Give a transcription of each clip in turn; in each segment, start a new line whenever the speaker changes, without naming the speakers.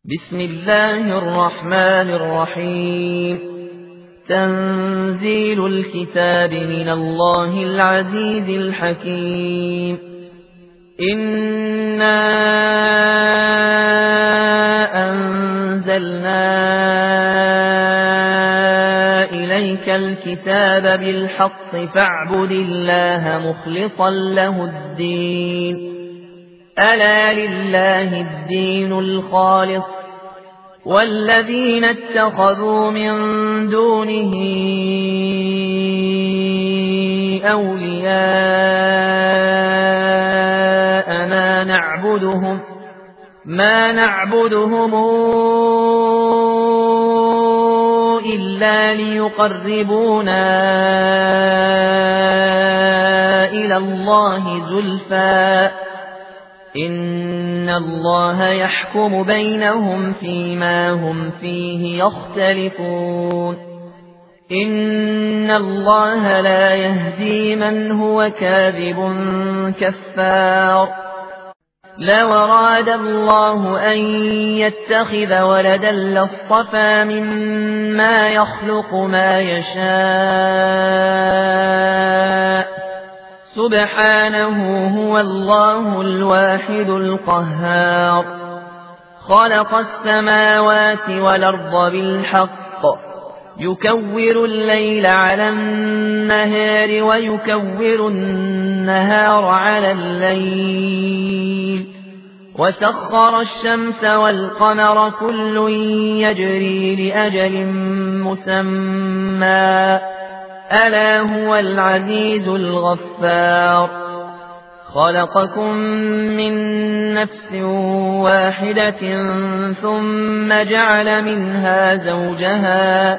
بسم الله الرحمن الرحيم. تنزيل الكتاب من الله العزيز الحكيم. إنا أنزلنا إليك الكتاب بالحق فاعبد الله مخلصا له الدين. ألا لله الدين الخالص والذين اتخذوا من دونه أولياء ما نعبدهم إلا ليقربونا إلى الله زلفى إن الله يحكم بينهم فيما هم فيه يختلفون. إن الله لا يهدي من هو كاذب كفار. لو أراد الله أن يتخذ ولدا لاصطفى مما يخلق ما يشاء سبحانه هو الله الواحد القهار. خلق السماوات والأرض بالحق يكور الليل على النهار ويكور النهار على الليل وسخر الشمس والقمر كل يجري لأجل مسمى ألا هو العزيز الغفار. خلقكم من نفس واحدة ثم جعل منها زوجها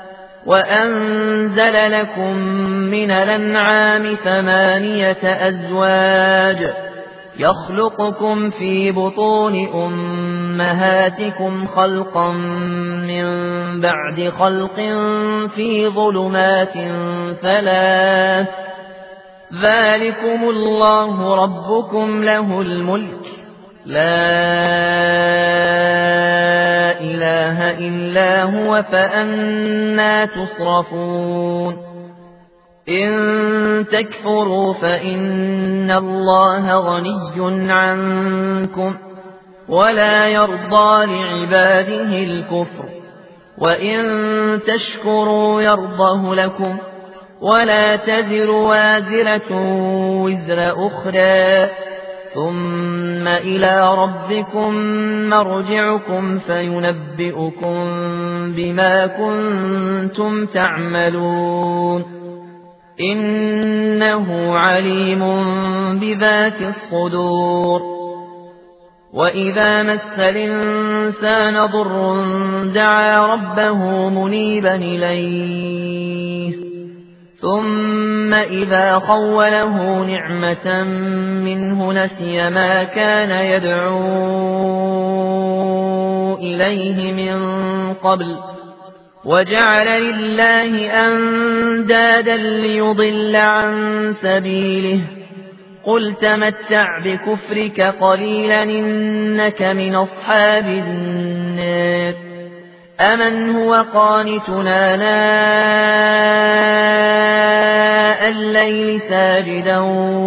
وأنزل لكم من الأنعام 8 أزواج يخلقكم في بطون أمهاتكم خلقا من بعد خلق في ظلمات 3 ذلكم الله ربكم له الملك لا إله إلا هو فأنى تصرفون. إن تكفروا فإن الله غني عنكم ولا يرضى لعباده الكفر وإن تشكروا يرضه لكم ولا تزر وازرة وزر أخرى ثم إلى ربكم مرجعكم فينبئكم بما كنتم تعملون. إنه عليم بذات الصدور. وإذا مس الإنسان ضر دعا ربه منيبا إليه ثم إذا خوله نعمة منه نسي ما كان يدعو إليه من قبل وجعل لله أندادا ليضل عن سبيله. قل تمتع بكفرك قليلا إنك من أصحاب النار. أمن هو قانتنا ناء الليل ساجدا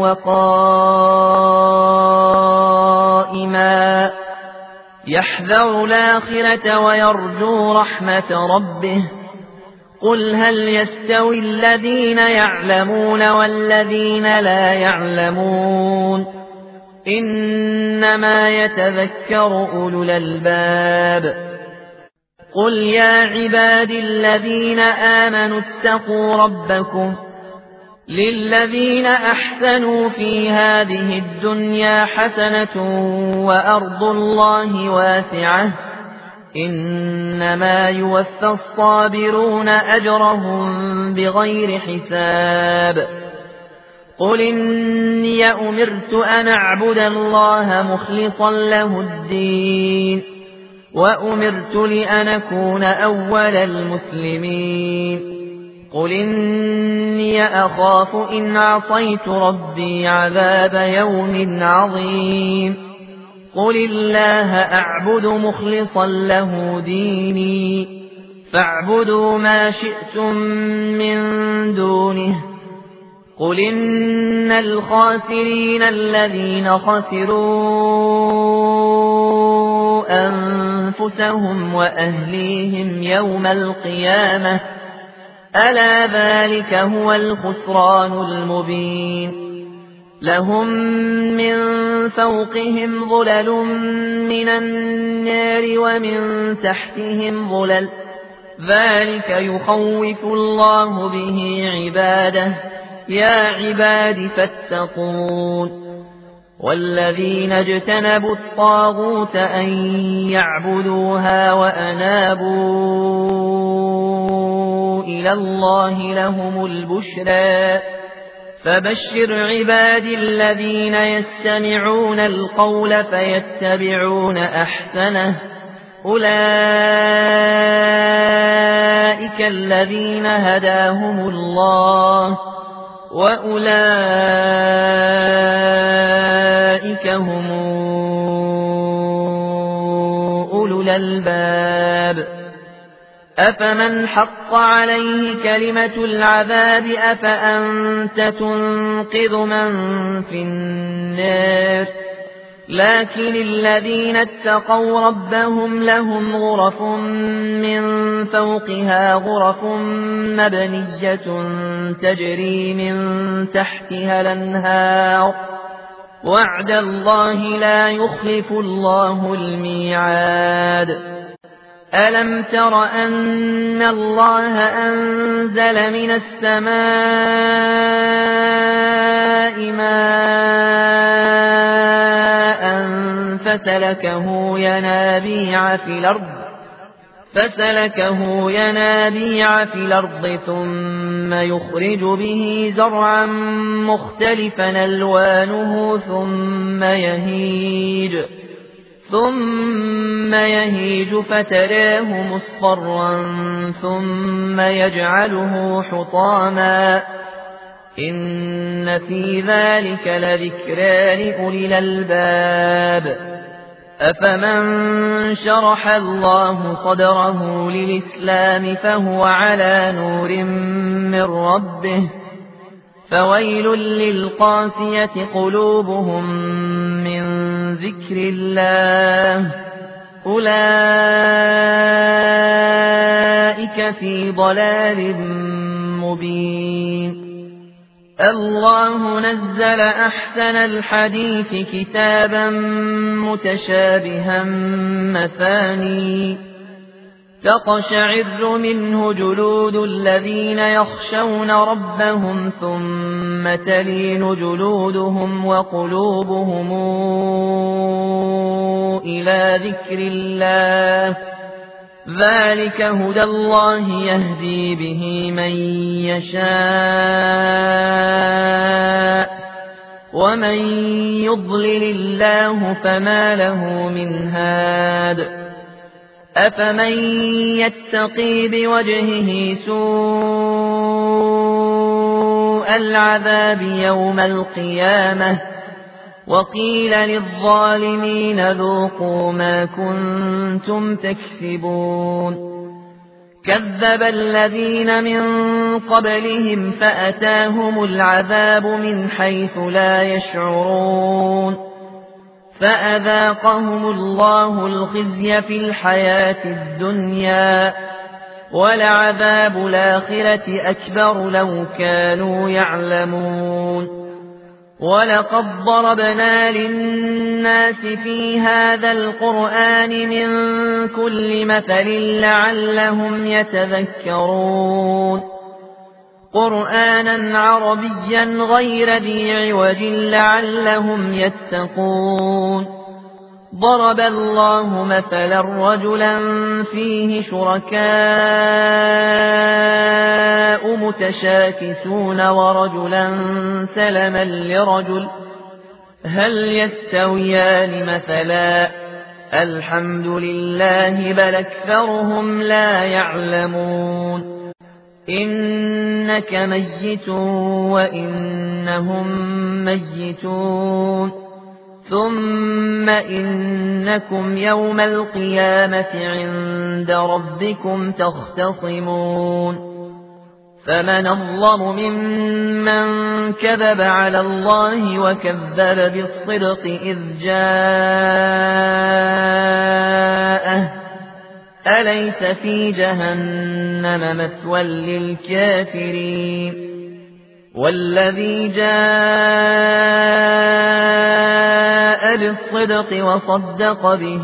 وقائما يحذر الآخرة ويرجو رحمة ربه. قل هل يستوي الذين يعلمون والذين لا يعلمون إنما يتذكر أولو الألباب. قل يا عباد الذين آمنوا اتقوا ربكم للذين أحسنوا في هذه الدنيا حسنة وأرض الله واسعة إنما يوفى الصابرون أجرهم بغير حساب. قل إني أمرت أن أعبد الله مخلصا له الدين وأمرت لأن أكون أول المسلمين. قل إني أخاف إن عصيت ربي عذاب يوم عظيم. قل الله أعبد مخلصا له ديني فاعبدوا ما شئتم من دونه قل إن الخاسرين الذين خسروا أنفسهم وأهليهم يوم القيامة ألا ذلك هو الخسران المبين لهم من فوقهم ظلل من النار ومن تحتهم ظلل ذلك يخوف الله به عباده يا عباد فاتقون والذين اجتنبوا الطاغوت أن يعبدوها وأنابوا إلى الله لهم البشرى فبشر عباد الذين يستمعون القول فيتبعون أحسنه أولئك الذين هداهم الله وأولئك هم أولو الألباب أفمن حق عليه كلمة العذاب أفأنت تنقذ من في النار لكن الذين اتقوا ربهم لهم غرف من فوقها غرف مبنية تجري من تحتها الأنهار وعد الله لا يخلف الله الميعاد ألم تر أن الله أنزل من السماء ماء فسلكه ينابيع في الأرض ثم يخرج به زرعا مختلفا ألوانه ثم يهيج فتراه مصفرا ثم يجعله حطاما إن في ذلك لذكرى لأولي الألباب أفمن شرح الله صدره للإسلام فهو على نور من ربه فويل للقاسية قلوبهم من ذكر الله أولئك في ضلال مبين الله نزل أحسن الحديث كتابا متشابها مثاني تقشعر منه جلود الذين يخشون ربهم ثم تلين جلودهم وقلوبهم إلى ذكر الله ذلك هدى الله يهدي به من يشاء ومن يضلل الله فما له من هاد أفمن يتقي بوجهه سوء العذاب يوم القيامة وقيل للظالمين ذوقوا ما كنتم تكسبون كذب الذين من قبلهم فأتاهم العذاب من حيث لا يشعرون فأذاقهم الله الخزي في الحياة الدنيا ولعذاب الآخرة أكبر لو كانوا يعلمون ولقد ضربنا للناس في هذا القرآن من كل مثل لعلهم يتذكرون قرآنا عربيا غير ذي عوج لعلهم يتقون ضرب الله مثلا رجلا فيه شركاء متشاكسون ورجلا سلما لرجل هل يستويان مثلا الحمد لله بل أكثرهم لا يعلمون إنك ميت وإنهم ميتون ثم إنكم يوم القيامة عند ربكم تختصمون فمن الظلم ممن كذب على الله وكذب بالصدق إذ جاءه أليس في جهنم مثوى للكافرين والذي جاء بالصدق وصدق به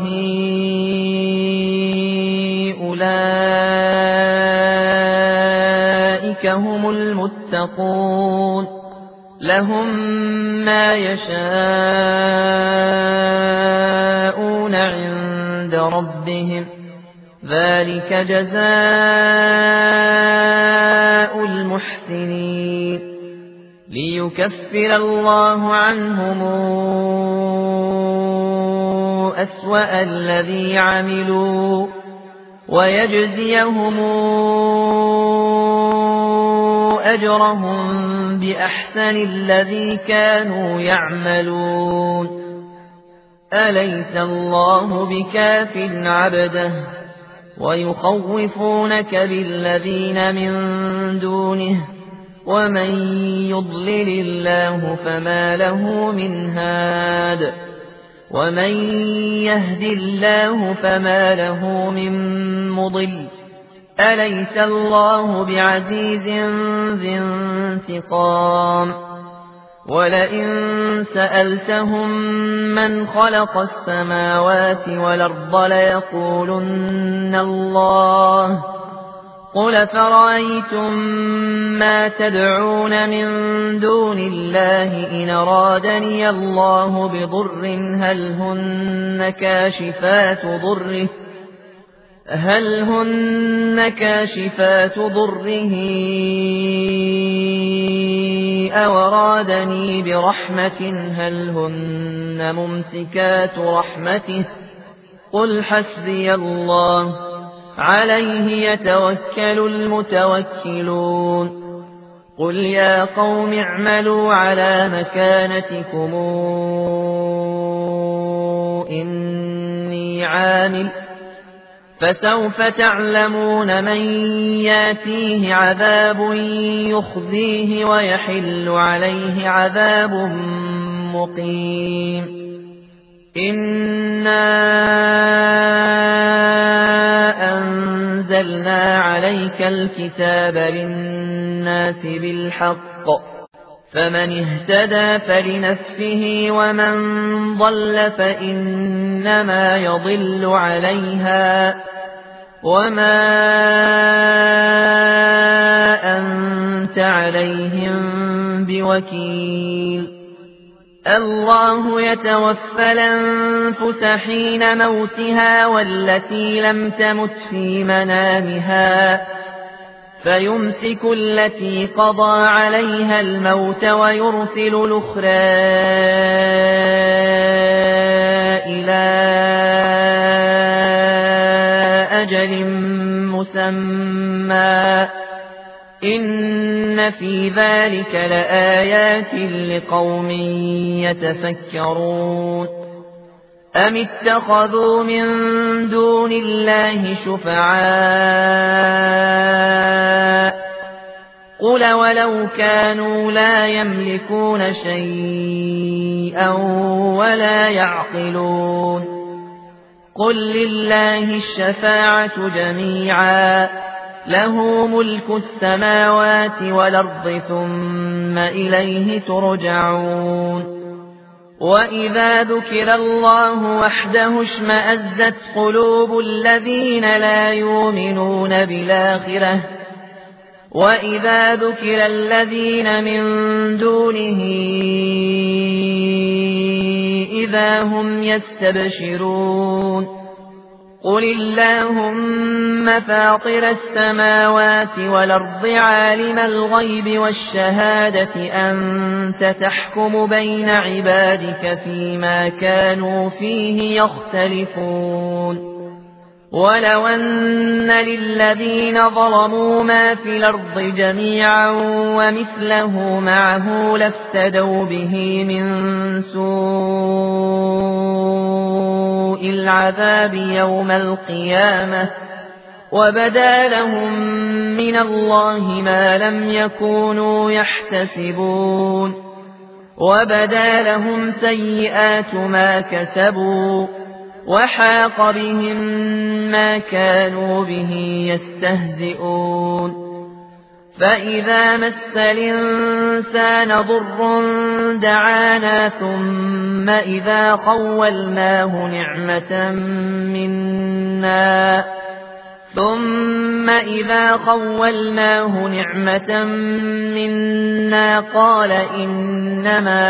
أولئك هم المتقون لهم ما يشاءون عند ربهم ذلك جزاء المحسنين ليكفر الله عنهم أسوأ الذي عملوا ويجزيهم أجرهم بأحسن الذي كانوا يعملون أليس الله بكاف عبده ويخوفونك بالذين من دونه ومن يضلل الله فما له من هاد ومن يهد الله فما له من مضل أليس الله بعزيز ذي انتقام ولئن سألتهم من خلق السماوات والأرض ليقولن الله قل فرأيتم ما تدعون من دون الله إن أرادني الله بضر هل هن كاشفات ضره أو أرادني برحمة هل هن ممسكات رحمته قل حسبي الله عليه يتوكل المتوكلون قل يا قوم اعملوا على مكانتكم إني عامل فسوف تعلمون من ياتيه عذاب يخزيه ويحل عليه عذاب مقيم إنا أنزلنا عليك الكتاب للناس بالحق فمن اهتدى فلنفسه ومن ضل فإنما يضل عليها وما أنت عليهم بوكيل الله يتوفى الأنفس حين موتها والتي لم تمت في منامها فيمسك التي قضى عليها الموت ويرسل الأخرى إلى أجل مسمى إن في ذلك لآيات لقوم يتفكرون أم اتخذوا من دون الله شفعاء قل ولو كانوا لا يملكون شيئا ولا يعقلون قل لله الشفاعة جميعا له ملك السماوات والأرض ثم إليه ترجعون وإذا ذكر الله وحده اشمأزت قلوب الذين لا يؤمنون بالآخرة وإذا ذكر الذين من دونه إذا هم يستبشرون قل اللهم فاطر السماوات والأرض عالم الغيب والشهادة أنت تحكم بين عبادك فيما كانوا فيه يختلفون ولو أن للذين ظلموا ما في الأرض جميعا ومثله معه لافتدوا به من سوء العذاب يوم القيامة وبدا لهم من الله ما لم يكونوا يحتسبون وبدا لهم سيئات ما كسبوا وحاق بهم ما كانوا به يستهزئون فإذا مس الإنسان ضر دعانا ثم إذا خولناه نعمة منا قال إنما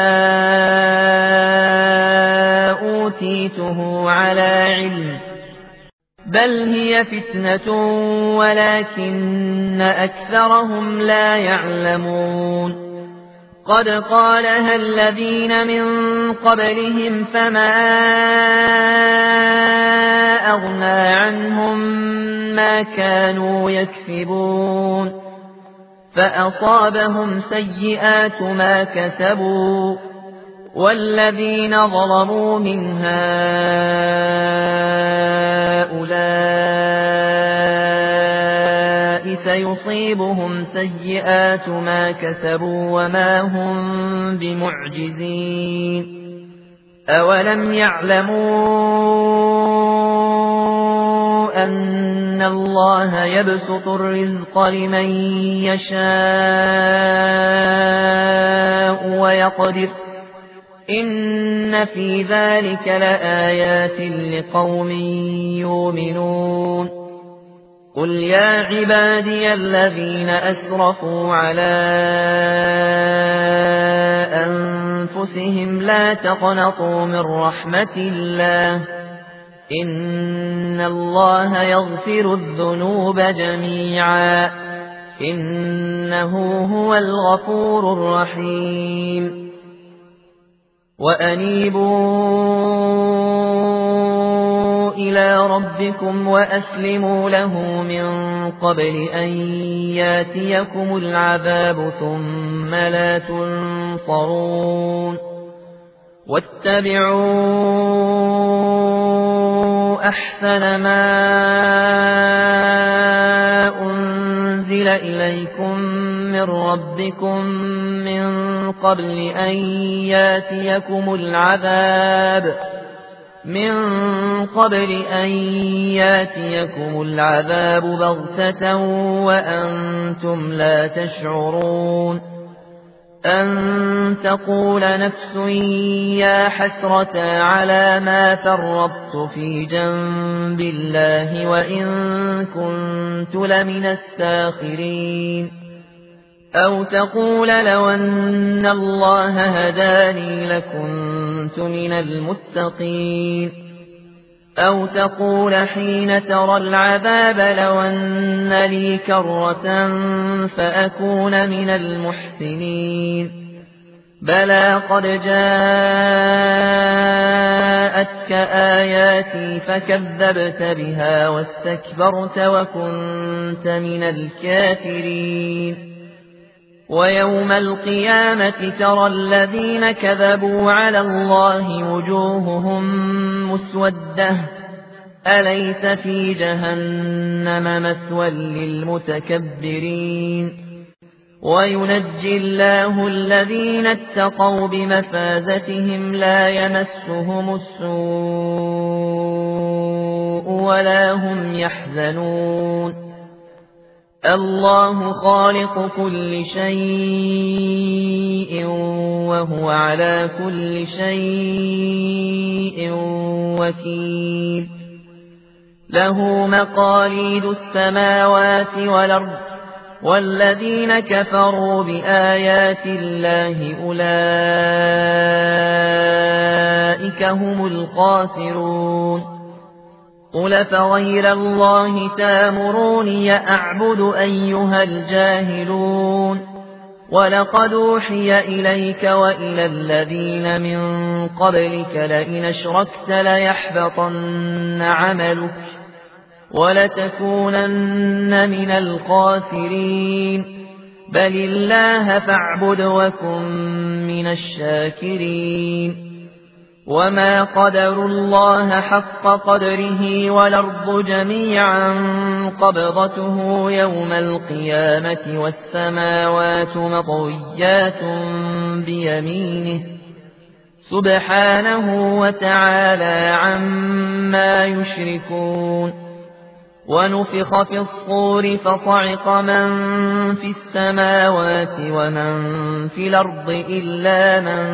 أوتيته على علم بل هي فتنة ولكن أكثرهم لا يعلمون قد قالها الذين من قبلهم فما أغنى عنهم ما كانوا يكسبون فأصابهم سيئات ما كسبوا والذين ظلموا من هؤلاء سيصيبهم سيئات ما كسبوا وما هم بمعجزين أولم يعلموا أن الله يبسط الرزق لمن يشاء ويقدر إن في ذلك لآيات لقوم يؤمنون قل يا عبادي الذين أسرفوا على أنفسهم لا تقنطوا من رحمة الله إن الله يغفر الذنوب جميعا إنه هو الغفور الرحيم وأنيبوا إلى ربكم وأسلموا له من قبل أن ياتيكم العذاب ثم لا تنصرون واتبعوا أحسن ما أنزل إليكم من ربكم من قبل أن ياتيكم العذاب بغتة وأنتم لا تشعرون أن تقول نفس يا حسرة على ما فرطت في جنب الله وإن كنت لمن الساخرين أو تقول لو أن الله هداني لكنت من المتقين أو تقول حين ترى العذاب لو أن لي كرة فأكون من المحسنين بلى قد جاءتك آياتي فكذبت بها واستكبرت وكنت من الكافرين ويوم القيامة ترى الذين كذبوا على الله وجوههم مسودة أليس في جهنم مثوى للمتكبرين وينجي الله الذين اتقوا بمفازتهم لا يمسهم السوء ولا هم يحزنون الله خالق كل شيء وهو على كل شيء وكيل له مقاليد السماوات والأرض والذين كفروا بآيات الله أولئك هم الخاسرون قل فغير الله تامروني أعبد أيها الجاهلون ولقد أوحي إليك وإلى الذين من قبلك لئن أشركت ليحبطن عملك ولتكونن من الخاسرين بل الله فاعبد وكن من الشاكرين وما قدروا الله حق قدره والأرض جميعا قبضته يوم القيامة والسماوات مطويات بيمينه سبحانه وتعالى عما يشركون ونفخ في الصور فصعق من في السماوات ومن في الأرض إلا من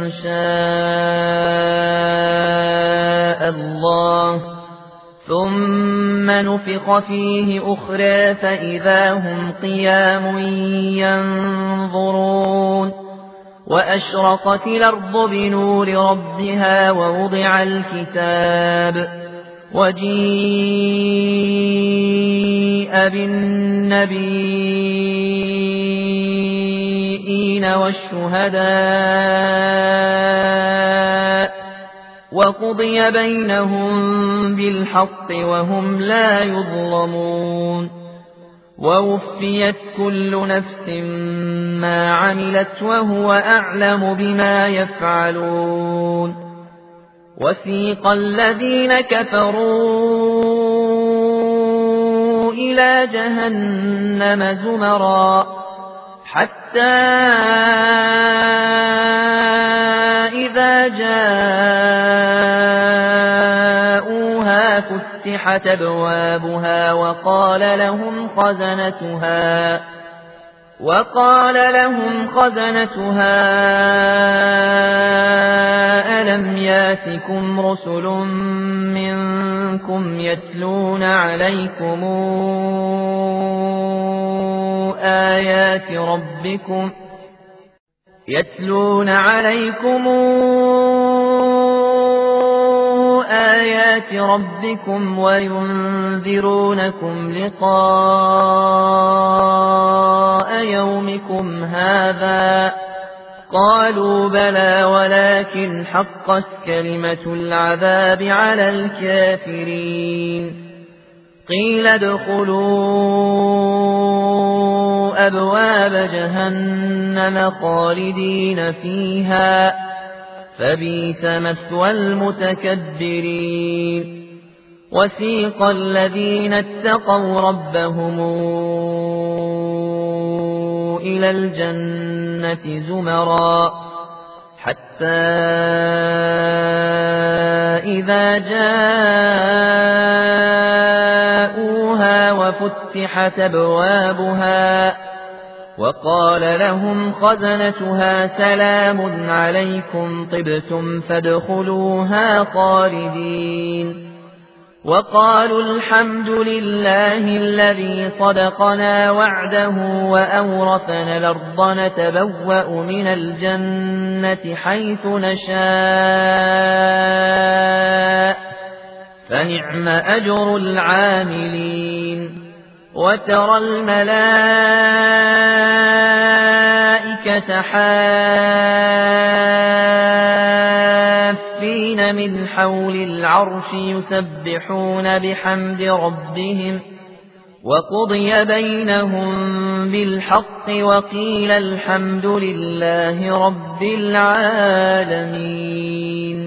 شاء الله ثم نفخ فيه أخرى فإذا هم قيام ينظرون وأشرقت الأرض بنور ربها ووضع الكتاب وجيء بالنبيين والشهداء وقضي بينهم بالحق وهم لا يظلمون ووفيت كل نفس ما عملت وهو أعلم بما يفعلون وسيق الذين كفروا إلى جهنم زمرا حتى إذا جاءوها فتحت أبوابها وقال لهم خزنتها ألم ياتكم رسل منكم يتلون عليكم آيات ربكم وينذرونكم لقاء يومكم هذا قالوا بلى ولكن حقت كلمة العذاب على الكافرين قيل ادخلوا أبواب جهنم خالدين فيها فبئس مثوى المتكبرين وسيق الذين اتقوا ربهم إلى الجنة زمرا حتى إذا جاءوها وفتحت أبوابها وقال لهم خزنتها سلام عليكم طبتم فادخلوها خالدين وقالوا الحمد لله الذي صدقنا وعده وأورثنا الأرض نتبوأ من الجنة حيث نشاء فنعم أجر العاملين وترى الملائكة حافين من حول العرش يسبحون بحمد ربهم وقضي بينهم بالحق وقيل الحمد لله رب العالمين